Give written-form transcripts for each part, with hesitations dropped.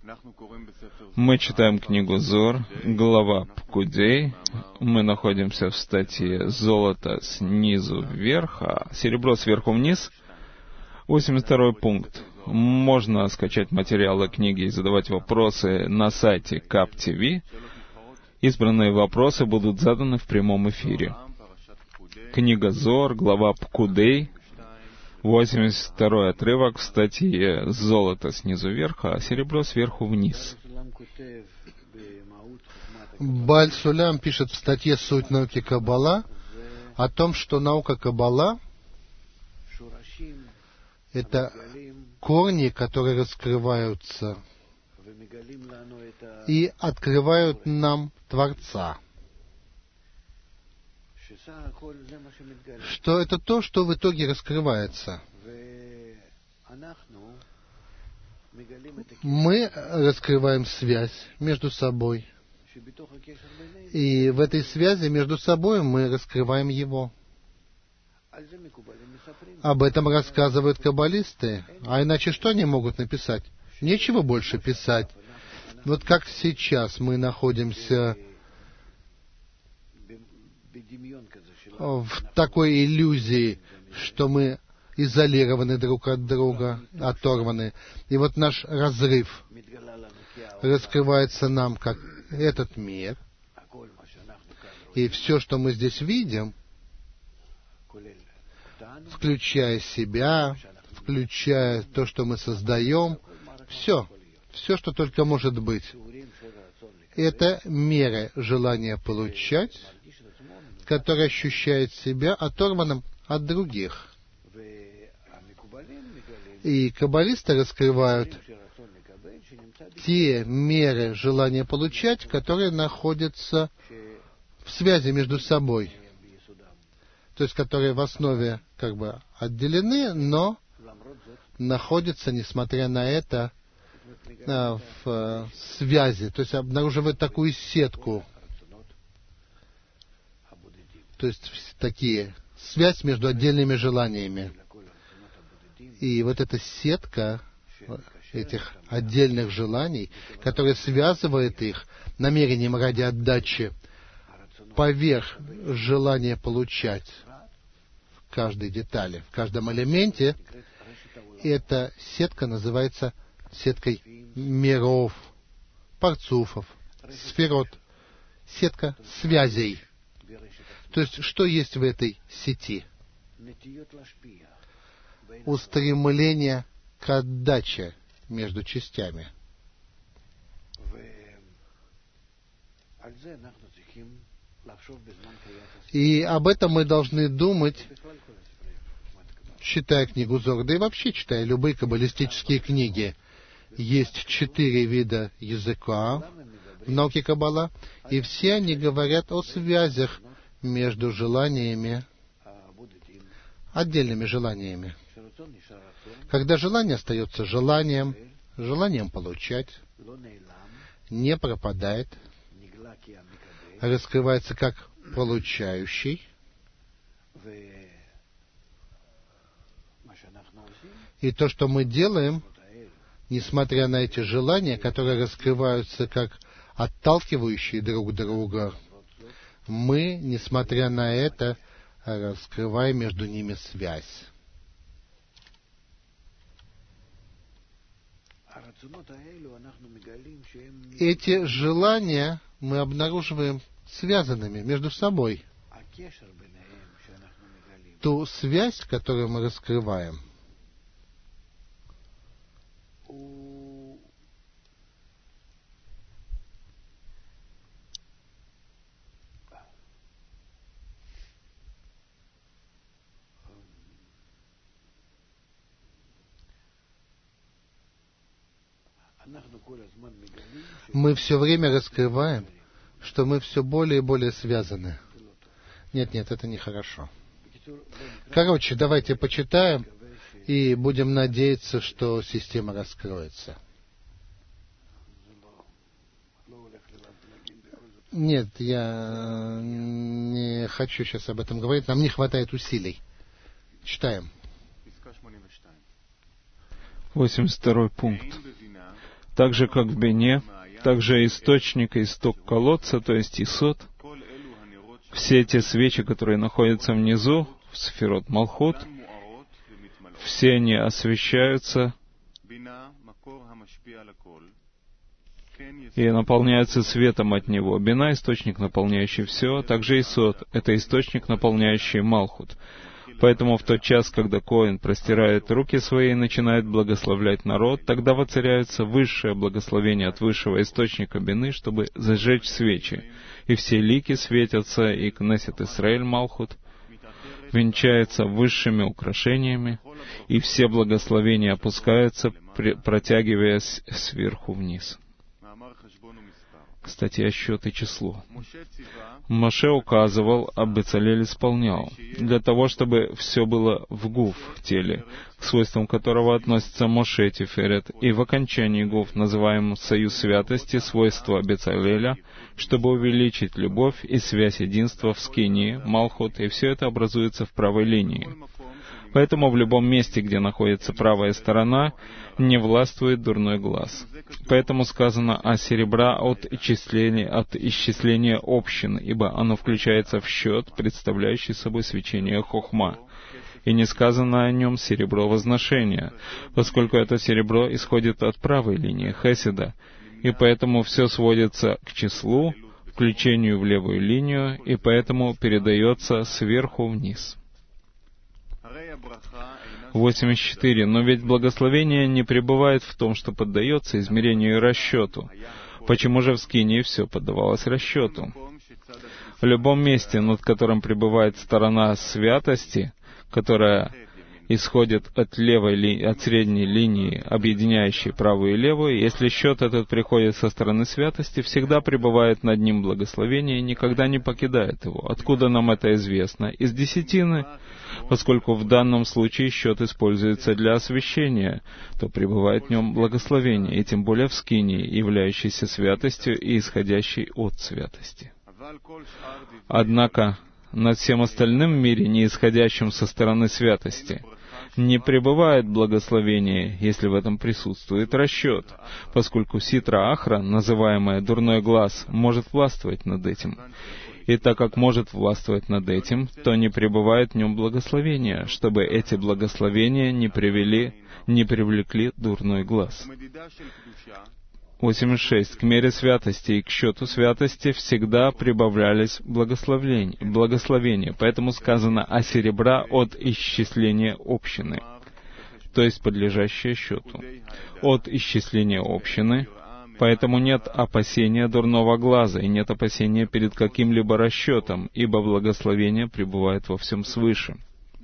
Мы читаем книгу Зор, глава Пкудей. Мы находимся в статье «Золото снизу вверх, а серебро сверху вниз». 82 пункт. Можно скачать материалы книги и задавать вопросы на сайте КАП-ТВ. Избранные вопросы будут заданы в прямом эфире. Книга Зор, глава Пкудей, 82 отрывок в статье «Золото снизу вверх, а серебро сверху вниз». Бааль Сулям пишет в статье «Суть науки Каббала» о том, что наука Каббала — это корни, которые раскрываются и открывают нам Творца. Что это то, что в итоге раскрывается. Мы раскрываем связь между собой. И в этой связи между собой мы раскрываем Его. Об этом рассказывают каббалисты. А иначе что они могут написать? Нечего больше писать. Вот как сейчас мы находимся в такой иллюзии, что мы изолированы друг от друга, оторваны. И вот наш разрыв раскрывается нам как этот мир. И все, что мы здесь видим, включая себя, включая то, что мы создаем, все, что только может быть, это мера желания получать, который ощущает себя оторванным от других. И каббалисты раскрывают те меры желания получать, которые находятся в связи между собой, то есть которые в основе как бы отделены, но находятся, несмотря на это, в связи, то есть обнаруживают такую сетку, то есть такие связь между отдельными желаниями. И вот эта сетка этих отдельных желаний, которая связывает их намерением ради отдачи поверх желания получать в каждой детали, в каждом элементе, эта сетка называется сеткой миров, парцуфов, сферот, сетка связей. То есть, что есть в этой сети? Устремление к отдаче между частями. И об этом мы должны думать, читая книгу Зор, да и вообще читая любые каббалистические книги. Есть 4 вида языка в науке Каббала, и все они говорят о связях между желаниями, отдельными желаниями. Когда желание остается желанием, желанием получать, не пропадает, раскрывается как получающий, и то, что мы делаем, несмотря на эти желания, которые раскрываются как отталкивающие друг друга, мы, несмотря на это, раскрываем между ними связь. Эти желания мы обнаруживаем связанными между собой. Ту связь, которую мы раскрываем, мы все время раскрываем, что мы все более и более связаны. Нет, это нехорошо. Короче, давайте почитаем и будем надеяться, что система раскроется. Нет, я не хочу сейчас об этом говорить. Нам не хватает усилий. Читаем. 82 пункт. так же, как в Бине, также источник и исток колодца, то есть Исод. Все эти свечи, которые находятся внизу, в Сефирот Малхут, все они освещаются и наполняются светом от него. Бина — источник, наполняющий все, также Исод — это источник, наполняющий Малхут. Поэтому в тот час, когда Коэн простирает руки свои и начинает благословлять народ, тогда воцаряется высшее благословение от высшего источника Бины, чтобы зажечь свечи. И все лики светятся, и Кнессет Исраэль Малхут венчается высшими украшениями, и все благословения опускаются, протягиваясь сверху вниз. Кстати, о счет и число. Моше указывал, а Бецалель исполнял, для того, чтобы все было в гуф, в теле, к свойствам которого относится Моше Тиферет, и в окончании гуф, называемом союз святости, свойства Бецалеля, чтобы увеличить любовь и связь единства в скинии, Малхут, и все это образуется в правой линии. Поэтому в любом месте, где находится правая сторона, не властвует дурной глаз. Поэтому сказано о серебра от исчисления общин, ибо оно включается в счет, представляющий собой свечение хохма. И не сказано о нем серебро возношения, поскольку это серебро исходит от правой линии хеседа, и поэтому все сводится к числу, включению в левую линию, и поэтому передается сверху вниз. 84. Но ведь благословение не пребывает в том, что поддается измерению и расчету. Почему же в скинии все поддавалось расчету? В любом месте, над которым пребывает сторона святости, которая исходит от средней линии, объединяющей правую и левую, если счет этот приходит со стороны святости, всегда пребывает над ним благословение и никогда не покидает его. Откуда нам это известно? Из десятины. Поскольку в данном случае счет используется для освящения, то пребывает в нем благословение, и тем более в скинии, являющейся святостью и исходящей от святости. Однако над всем остальным в мире, не исходящим со стороны святости, не пребывает благословение, если в этом присутствует расчет, поскольку ситра Ахра, называемая дурной глаз, может властвовать над этим. И так как может властвовать над этим, то не пребывает в нем благословения, чтобы эти благословения не привлекли дурной глаз. 86. К мере святости и к счету святости всегда прибавлялись благословения, поэтому сказано о серебра от исчисления общины, то есть подлежащее счету. От исчисления общины, поэтому нет опасения дурного глаза и нет опасения перед каким-либо расчетом, ибо благословение пребывает во всем свыше.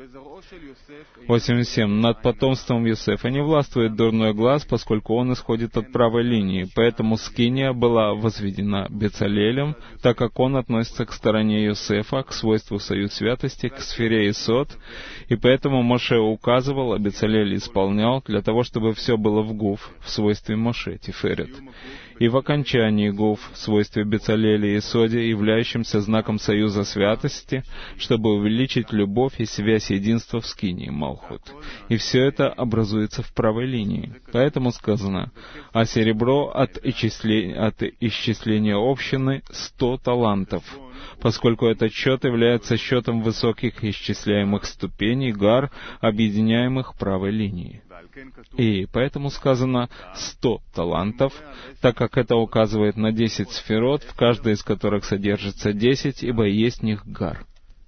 87. Над потомством Йосефа не властвует дурной глаз, поскольку он исходит от правой линии, поэтому скиния была возведена Бецалелем, так как он относится к стороне Йосефа, к свойству союз святости, к сфере Исод, и поэтому Моше указывал, а Бецалель исполнял, для того, чтобы все было в гуф, в свойстве Моше Тиферет. И в окончании гуф, в свойстве Бецалеля и Исоде, являющимся знаком союза святости, чтобы увеличить любовь и связь единства в скинии Малхут. И все это образуется в правой линии. Поэтому сказано, а серебро от исчисления общины 100 талантов, поскольку этот счет является счетом высоких исчисляемых ступеней, гар, объединяемых правой линией. И поэтому сказано 100 талантов, так как это указывает на 10 сферот, в каждой из которых содержится 10, ибо есть в них гар.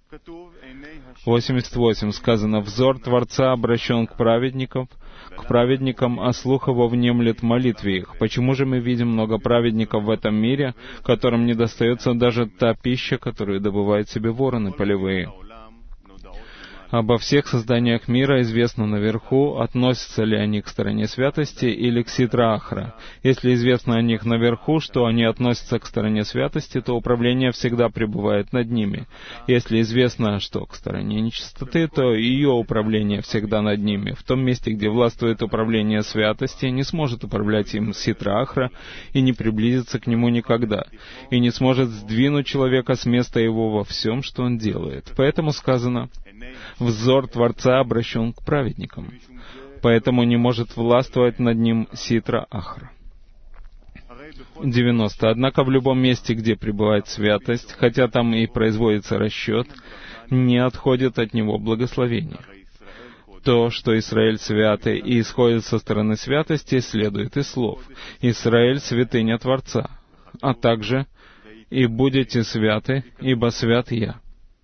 88. Сказано, взор Творца обращен к праведникам, а слух его внемлет молитве их. Почему же мы видим много праведников в этом мире, которым не достается даже та пища, которую добывают себе вороны полевые? Обо всех созданиях мира известно наверху, относятся ли они к стороне святости или к ситра Ахра. Если известно о них наверху, что они относятся к стороне святости, то управление всегда пребывает над ними. Если известно, что к стороне нечистоты, то ее управление всегда над ними. В том месте, где властвует управление святости, не сможет управлять им ситра Ахра и не приблизится к нему никогда, и не сможет сдвинуть человека с места его во всем, что он делает. Поэтому сказано, взор Творца обращен к праведникам, поэтому не может властвовать над ним ситра Ахра. 90. Однако в любом месте, где пребывает святость, хотя там и производится расчет, не отходит от него благословение. То, что Израиль святый и исходит со стороны святости, следует из слов «Израиль — святыня Творца», а также «И будете святы, ибо свят я».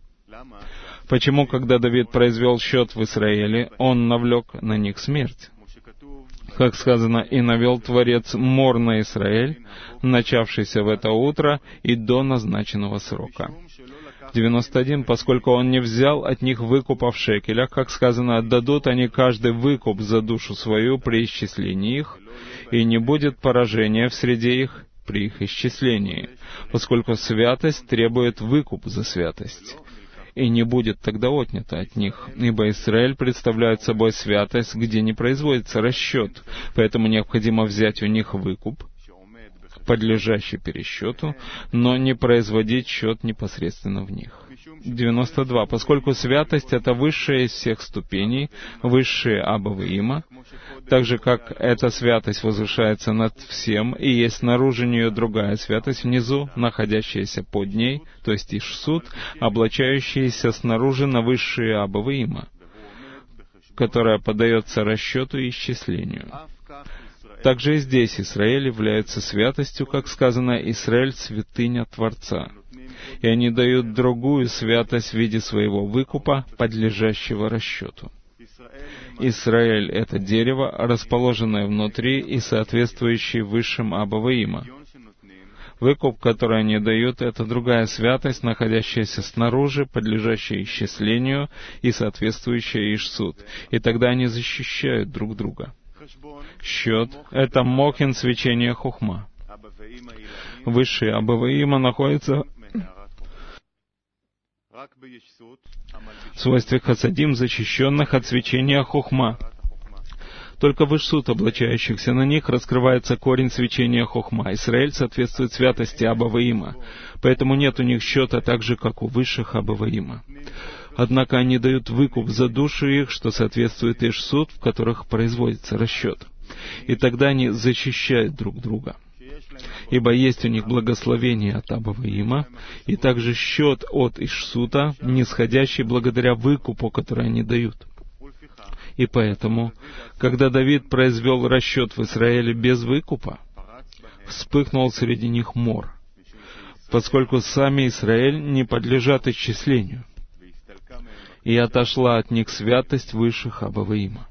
Почему, когда Давид произвел счет в Израиле, он навлек на них смерть? Как сказано, «И навел Творец мор на Израиль, начавшийся в это утро и до назначенного срока». 91. Поскольку он не взял от них выкупа в шекелях, как сказано, отдадут они каждый выкуп за душу свою при исчислении их, и не будет поражения в среде их при их исчислении, поскольку святость требует выкуп за святость, и не будет тогда отнято от них, ибо Израиль представляет собой святость, где не производится расчет, поэтому необходимо взять у них выкуп, подлежащий пересчету, но не производить счет непосредственно в них. 92. Поскольку святость — это высшая из всех ступеней, высшие Абба-Ваима, так же, как эта святость возвышается над всем, и есть снаружи нее другая святость внизу, находящаяся под ней, то есть Иш-Суд, облачающаяся снаружи на высшие Абба-Ваима, которая поддается расчету и исчислению. Также и здесь Израиль является святостью, как сказано, «Израиль — святыня Творца». И они дают другую святость в виде своего выкупа, подлежащего расчету. Израиль — это дерево, расположенное внутри и соответствующее высшим Абба-Ваима. Выкуп, который они дают, — это другая святость, находящаяся снаружи, подлежащая исчислению и соответствующая Иш-Суд. И тогда они защищают друг друга. Счет — это мохин свечения Хохма. Высшие Абба-Ваима находятся в свойстве хасадим, защищенных от свечения Хохма. Только в Иш-Суд, облачающихся на них, раскрывается корень свечения Хохма. Израиль соответствует святости Абба-Ваима, поэтому нет у них счета так же, как у высших Абба-Ваима. Однако они дают выкуп за души их, что соответствует Иш-Суд, в которых производится расчет. И тогда они защищают друг друга. Ибо есть у них благословение от Абба-Ваима, и также счет от Иш-Сута, нисходящий благодаря выкупу, который они дают. И поэтому, когда Давид произвел расчет в Израиле без выкупа, вспыхнул среди них мор, поскольку сами Израиль не подлежат исчислению, и отошла от них святость высших Абба-Ваима.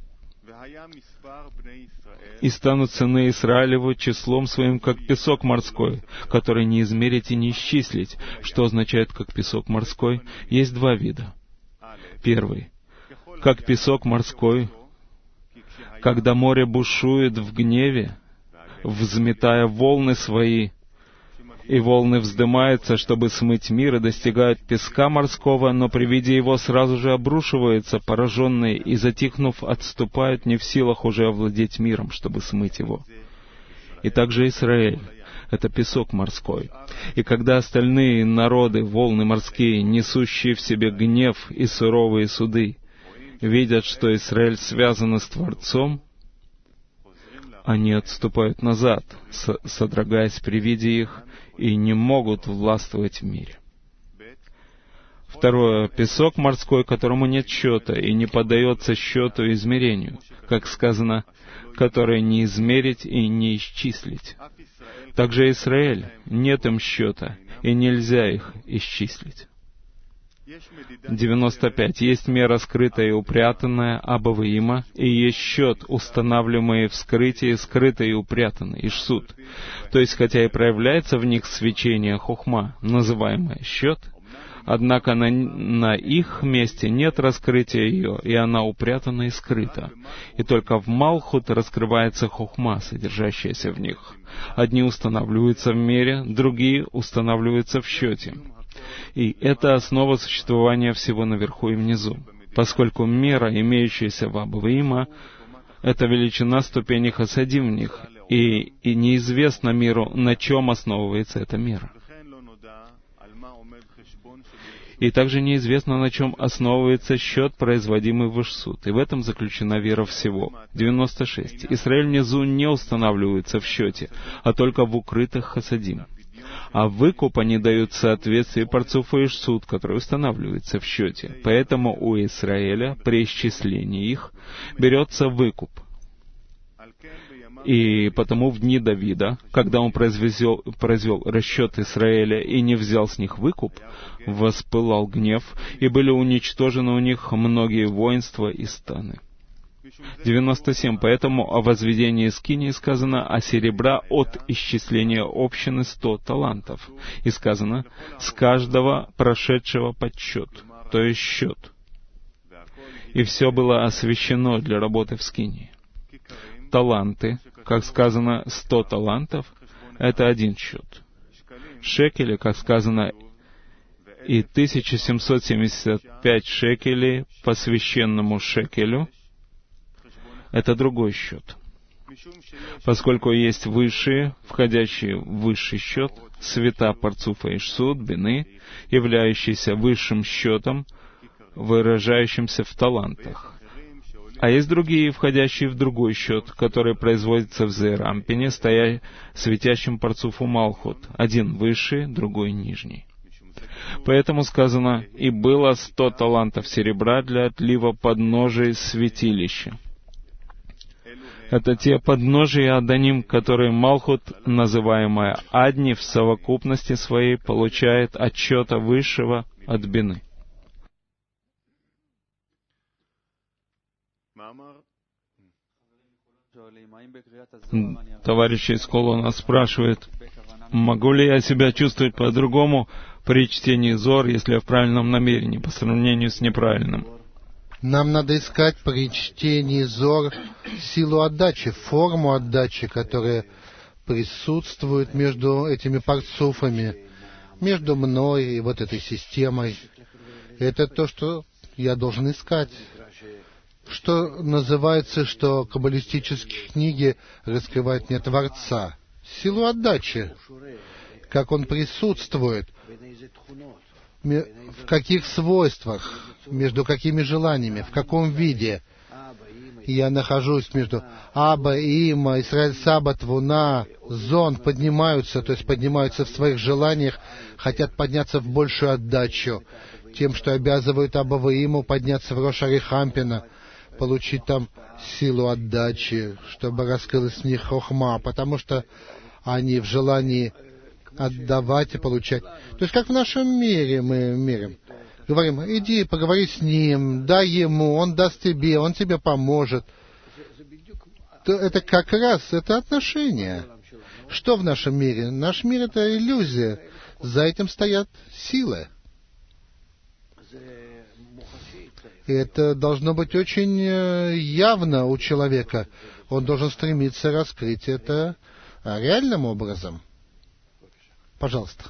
И станут сыны Израилеву числом своим, как песок морской, который не измерить и не исчислить. Что означает «как песок морской»? Есть два вида. Первый. Как песок морской, когда море бушует в гневе, взметая волны свои, и волны вздымаются, чтобы смыть мир, и достигают песка морского, но при виде его сразу же обрушиваются, пораженные, и, затихнув, отступают, не в силах уже овладеть миром, чтобы смыть его. И также Израиль — это песок морской. И когда остальные народы, волны морские, несущие в себе гнев и суровые суды, видят, что Израиль связан с Творцом, они отступают назад, содрогаясь при виде их, и не могут властвовать в мире. Второе. Песок морской, которому нет счета и не поддается счету и измерению, как сказано, который не измерить и не исчислить. Также Израиль, нет им счета, и нельзя их исчислить. 95. Есть мера скрытая и упрятанная Абба-Ваима, и есть счет, устанавливаемый в скрытии, скрытый и упрятанный, Иш-Суд. То есть, хотя и проявляется в них свечение Хохма, называемое счет, однако на их месте нет раскрытия ее, и она упрятана и скрыта. И только в Малхут раскрывается Хохма, содержащаяся в них. Одни устанавливаются в мере, другие устанавливаются в счете. И это основа существования всего наверху и внизу, поскольку мера, имеющаяся в Абба-Ваима, это величина ступени хасадим в них, и неизвестно миру, на чем основывается эта мера. И также неизвестно, на чем основывается счет, производимый в Ишсут. И в этом заключена вера всего. 96. Израиль внизу не устанавливается в счете, а только в укрытых хасадим. А выкуп они дают в соответствии парцуфа и Ишсут, который устанавливается в счете. Поэтому у Израиля при исчислении их берется выкуп. И потому в дни Давида, когда он произвел расчет Израиля и не взял с них выкуп, воспылал гнев, и были уничтожены у них многие воинства и станы. 97. Поэтому о возведении скинии сказано, а серебра от исчисления общины 100 талантов. И сказано, с каждого прошедшего подсчет, то есть счет. И все было освящено для работы в скинии. Таланты, как сказано, 100 талантов, это один счет. Шекели, как сказано, и 1775 шекелей по священному шекелю, это другой счет. Поскольку есть высшие, входящие в высший счет, света парцуфа Ишсут, бины, являющиеся высшим счетом, выражающимся в талантах. А есть другие, входящие в другой счет, который производится в Зерампине, стоя светящим парцуфу Малхут, один высший, другой нижний. Поэтому сказано, и было 100 талантов серебра для отлива подножий святилища. Это те подножия Адоним, которые Малхут, называемая Адни, в совокупности своей получает от счета высшего от бины. Товарищ из Колона спрашивает, могу ли я себя чувствовать по-другому при чтении Зор, если я в правильном намерении, по сравнению с неправильным? Нам надо искать при чтении Зор силу отдачи, форму отдачи, которая присутствует между этими парцуфами, между мной и вот этой системой. Это то, что я должен искать. Что называется, что каббалистические книги раскрывают мне Творца. Силу отдачи. Как Он присутствует. В каких свойствах, между какими желаниями, в каком виде. Я нахожусь между Аба, Има, Исраэль, Саба, Твуна, Зон поднимаются, то есть поднимаются в своих желаниях, хотят подняться в большую отдачу, тем, что обязывают Аба и Иму подняться в Рош Арихампина, получить там силу отдачи, чтобы раскрылась в них хохма, потому что они в желании отдавать и получать. То есть, как в нашем мире мы меряем. Говорим, иди, поговори с ним, дай ему, он даст тебе, он тебе поможет. То это как раз, это отношения. Что в нашем мире? Наш мир — это иллюзия. За этим стоят силы. И это должно быть очень явно у человека. Он должен стремиться раскрыть это реальным образом. Пожалуйста.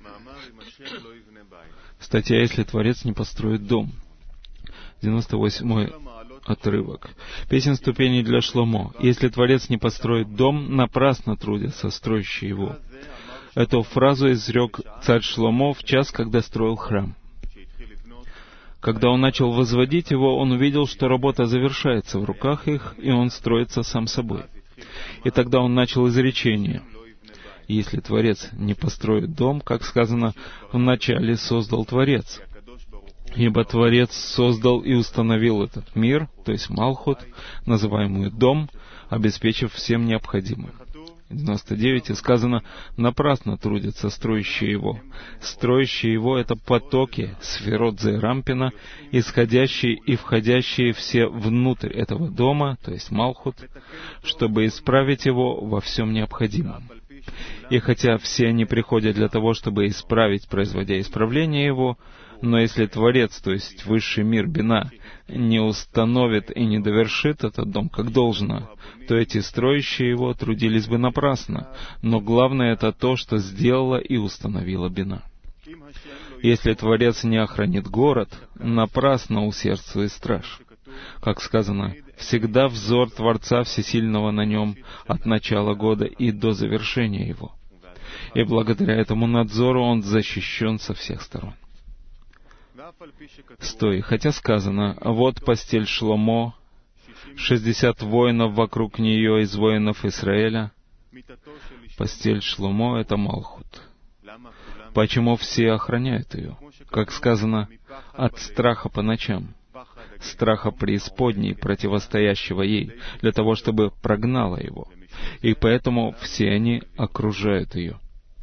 Статья «Если Творец не построит дом». 98-й отрывок. Песен ступеней для Шломо. «Если Творец не построит дом, напрасно трудятся строящие его». Эту фразу изрек царь Шломо в час, когда строил храм. Когда он начал возводить его, он увидел, что работа завершается в руках их, и он строится сам собой. И тогда он начал изречение. Если Творец не построит дом, как сказано, вначале создал Творец. Ибо Творец создал и установил этот мир, то есть Малхут, называемый дом, обеспечив всем необходимым. 99 и сказано, напрасно трудятся строящие его. Строящие его — это потоки, сферот Зерампина, исходящие и входящие все внутрь этого дома, то есть Малхут, чтобы исправить его во всем необходимом. И хотя все они приходят для того, чтобы исправить, производя исправление его, но если Творец, то есть высший мир Бина, не установит и не довершит этот дом как должно, то эти строящие его трудились бы напрасно, но главное это то, что сделала и установила Бина. Если Творец не охранит город, напрасно усердствует страж. Как сказано, всегда взор Творца Всесильного на нем от начала года и до завершения его. И благодаря этому надзору он защищен со всех сторон. Стой, хотя сказано, вот постель Шломо, 60 воинов вокруг нее из воинов Израиля. Постель Шломо — это Малхут. Почему все охраняют ее? Как сказано, от страха по ночам, страха преисподней, противостоящего ей, для того, чтобы прогнала его. И поэтому все они окружают ее.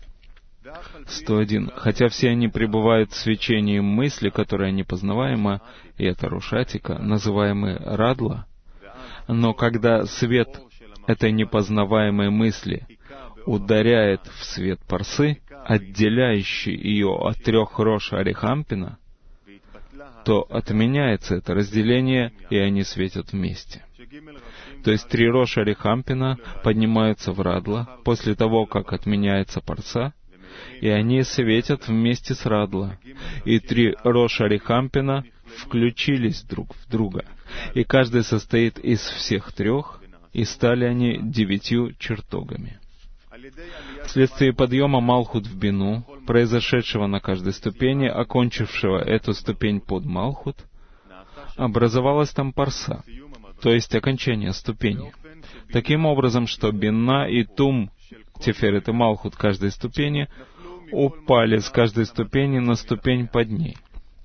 101. Хотя все они пребывают в свечении мысли, которая непознаваема, и это Рошатика, называемый Радла, но когда свет этой непознаваемой мысли ударяет в свет Парсы, отделяющий ее от 3 Рош Арихампина, то отменяется это разделение, и они светят вместе. То есть 3 Рош Арихампина поднимаются в Радла после того, как отменяется Парса, и они светят вместе с Радла. И 3 Рош Арихампина включились друг в друга, и каждый состоит из всех 3, и стали они 9 чертогами. Вследствие подъема Малхут в Бину, произошедшего на каждой ступени, окончившего эту ступень под Малхут, образовалась там Парса, то есть окончание ступени. Таким образом, что Бина и Тум, Теферет и Малхут каждой ступени, упали с каждой ступени на ступень под ней.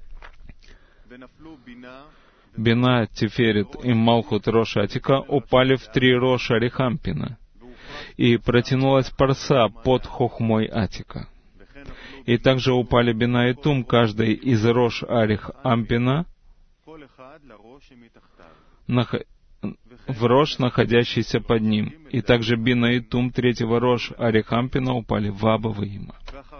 Бина, Теферет и Малхут Рош Атика упали в 3 Рош Арихампина, и протянулась Парса под Хохмой Атика. И также упали Бина и Тум, каждый из Рош Арихампина, в Рош, находящийся под ним. И также Бина и Тум 3-го Рош Арихампина упали в Аба Ваима.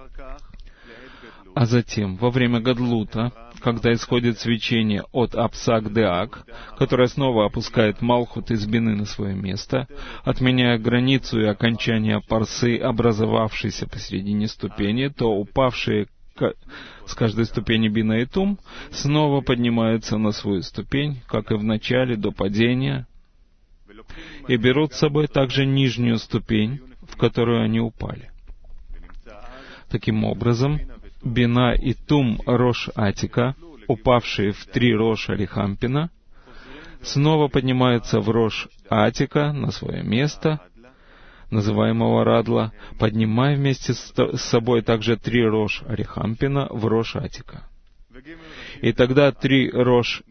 А затем, во время Гадлута, когда исходит свечение от Апсак Деак, которое снова опускает Малхут из Бины на свое место, отменяя границу и окончание Парсы, образовавшейся посередине ступени, то упавшие с каждой ступени Бина и Тум снова поднимаются на свою ступень, как и в начале, до падения, и берут с собой также нижнюю ступень, в которую они упали. Таким образом, Бина и Тум Рош Атика, упавшие в 3 Рош Арихампина, снова поднимаются в Рош Атика на свое место, называемого Радла, поднимая вместе с собой также 3 Рош Арихампина в Рош Атика. И тогда 3 Рош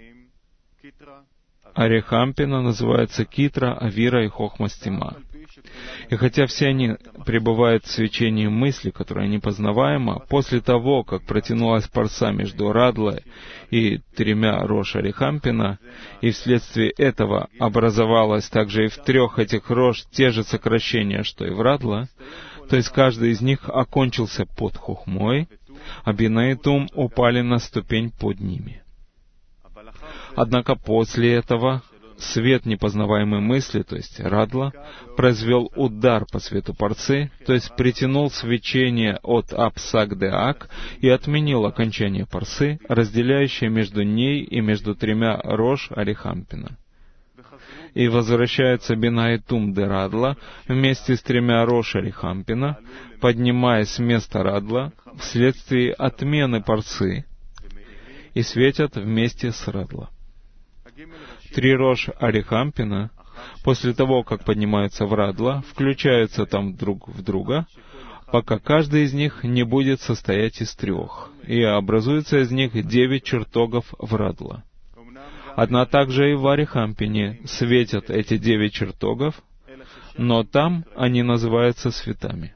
Арихампина называются Китра, Авира и Хохмастима. И хотя все они пребывают в свечении мысли, которая непознаваема, после того, как протянулась Парса между Радлой и 3 Рош Арихампина, и вследствие этого образовалось также и в 3 этих Рош те же сокращения, что и в Радла, то есть каждый из них окончился под Хохмой, а Бина и Тум упали на ступень под ними. Однако после этого свет непознаваемой мысли, то есть Радла, произвел удар по свету Парсы, то есть притянул свечение от Апсак Деак и отменил окончание Парсы, разделяющее между ней и между 3 Рош Арихампина. И возвращается Бина и Тум де Радла вместе с 3 Рош Арихампина, поднимаясь с места Радла вследствие отмены Парсы, и светят вместе с Радла. 3 Рош Арихампина, после того, как поднимаются в Радла, включаются там друг в друга, пока каждый из них не будет состоять из 3, и образуется из них 9 чертогов в Радла. Однако также и в Арихампине светят эти 9 чертогов, но там они называются светами.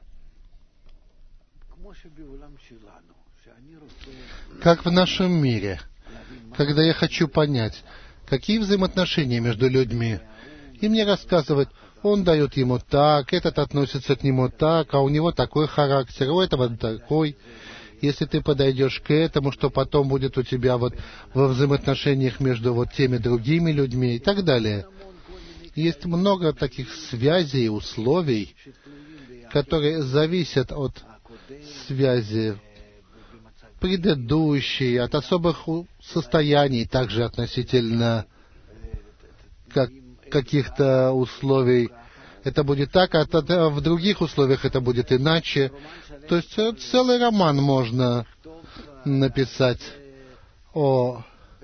Как в нашем мире, когда я хочу понять, какие взаимоотношения между людьми, и мне рассказывают, он дает ему так, этот относится к нему так, а у него такой характер, у этого такой. Если ты подойдешь к этому, что потом будет у тебя вот во взаимоотношениях между вот теми другими людьми и так далее. Есть много таких связей и условий, которые зависят от связи предыдущей, от особых состояний, также относительно каких-то условий. Это будет так, а в других условиях это будет иначе. То есть целый роман можно написать о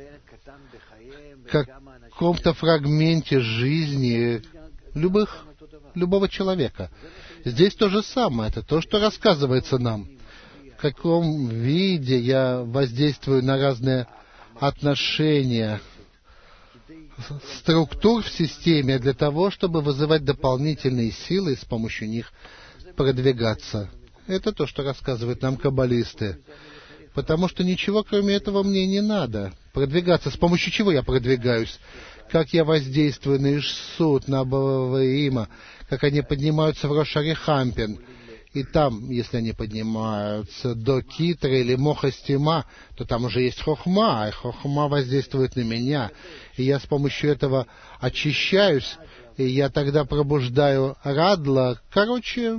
каком-то фрагменте жизни любого человека. Здесь то же самое. Это то, что рассказывается нам. В каком виде я воздействую на разные отношения структур в системе для того, чтобы вызывать дополнительные силы и с помощью них продвигаться. Это то, что рассказывают нам каббалисты. Потому что ничего кроме этого мне не надо. Продвигаться. С помощью чего я продвигаюсь? Как я воздействую на Ишсут, на Абаваима, как они поднимаются в Рош Арихампин. И там, если они поднимаются до Китра или Мохастима, то там уже есть Хохма, и Хохма воздействует на меня. И я с помощью этого очищаюсь, и я тогда пробуждаю Радла. Короче,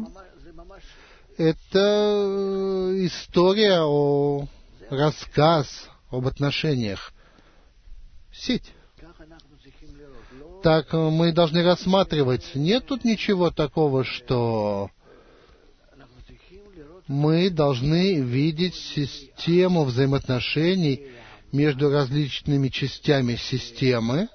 это история рассказ об отношениях. Сеть. Так мы должны рассматривать. Нет тут ничего такого, что мы должны видеть систему взаимоотношений между различными частями системы,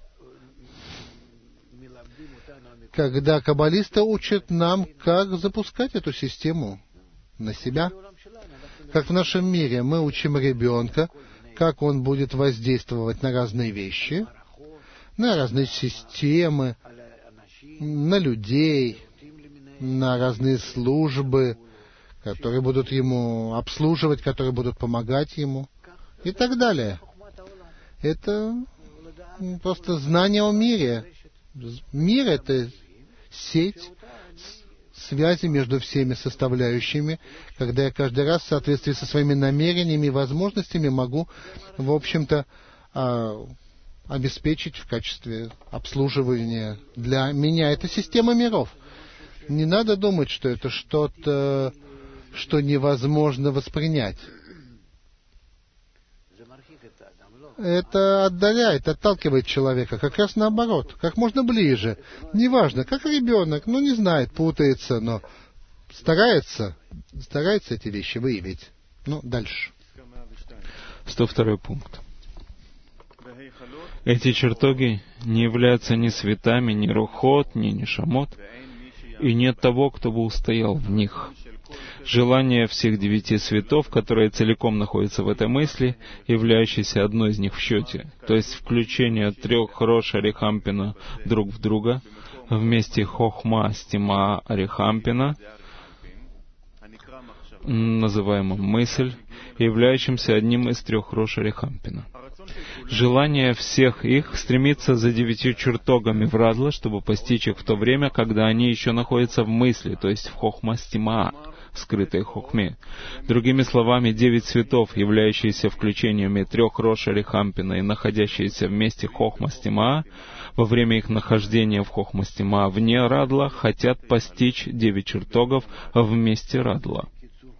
когда каббалисты учат нам, как запускать эту систему на себя. Как в нашем мире мы учим ребенка, как он будет воздействовать на разные вещи, на разные системы, на людей, на разные службы, которые будут ему обслуживать, которые будут помогать ему и так далее. Это просто знание о мире. Мир — это сеть связи между всеми составляющими, когда я каждый раз в соответствии со своими намерениями и возможностями могу, в общем-то, обеспечить в качестве обслуживания для меня. Это система миров. Не надо думать, что это что-то, что невозможно воспринять. Это отдаляет, отталкивает человека, как раз наоборот, как можно ближе. Неважно, как ребенок, не знает, путается, но старается эти вещи выявить. Дальше. 102 пункт. Эти чертоги не являются ни светами, ни рухот, ни нишамот, и нет того, кто бы устоял в них. Желание всех 9 светов, которые целиком находятся в этой мысли, являющейся одной из них в счете, то есть включение 3 Рош Арихампина друг в друга, вместе Хохма Стима Арихампина, называемым мысль, являющимся одним из 3 Рош Арихампина. Желание всех их стремится за 9 чертогами в Радла, чтобы постичь их в то время, когда они еще находятся в мысли, то есть в Хохма Стима, скрытой Хохме. Другими словами, 9 цветов, являющиеся включениями 3 Рош Арихампина и находящиеся вместе Хохма Стима, во время их нахождения в Хохма Стима вне Радла, хотят постичь 9 чертогов вместе Радла.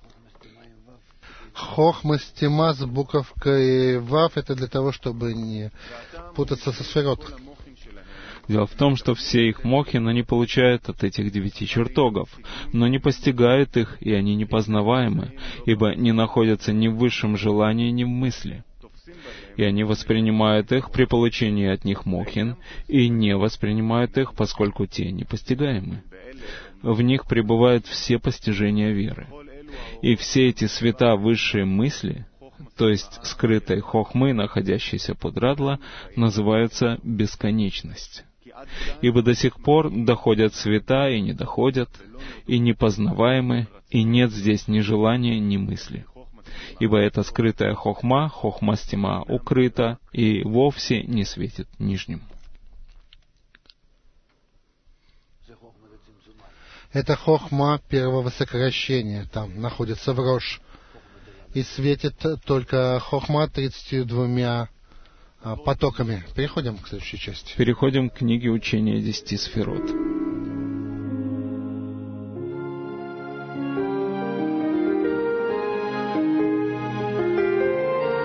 Хохма Стима с буковкой Вав — это для того, чтобы не путаться со сферот. Дело в том, что все их мохин они получают от этих 9 чертогов, но не постигают их, и они непознаваемы, ибо не находятся ни в высшем желании, ни в мысли. И они воспринимают их при получении от них мохин, и не воспринимают их, поскольку те непостигаемы. В них пребывают все постижения веры. И все эти света высшей мысли, то есть скрытой хохмы, находящейся под Радла, называются бесконечность. Ибо до сих пор доходят света и не доходят, и непознаваемы, и нет здесь ни желания, ни мысли. Ибо эта скрытая хохма, хохма стима, укрыта и вовсе не светит нижним. Это хохма первого сокращения, там находится в Рош. И светит только хохма 32 потоками. Переходим к следующей части. Переходим к книге учения 10 сферот.